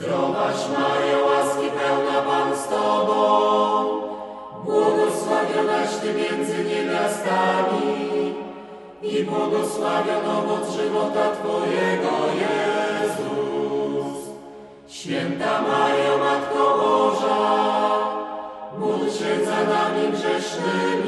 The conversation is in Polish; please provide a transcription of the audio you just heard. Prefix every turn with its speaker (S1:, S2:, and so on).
S1: Zdrowaś Maryjo, łaski pełna Pan z Tobą, błogosławionaś Ty między niewiastami i błogosławiony owoc żywota Twojego, Jezus. Święta Maryjo, Matko Boża, módl się za nami grzesznymi,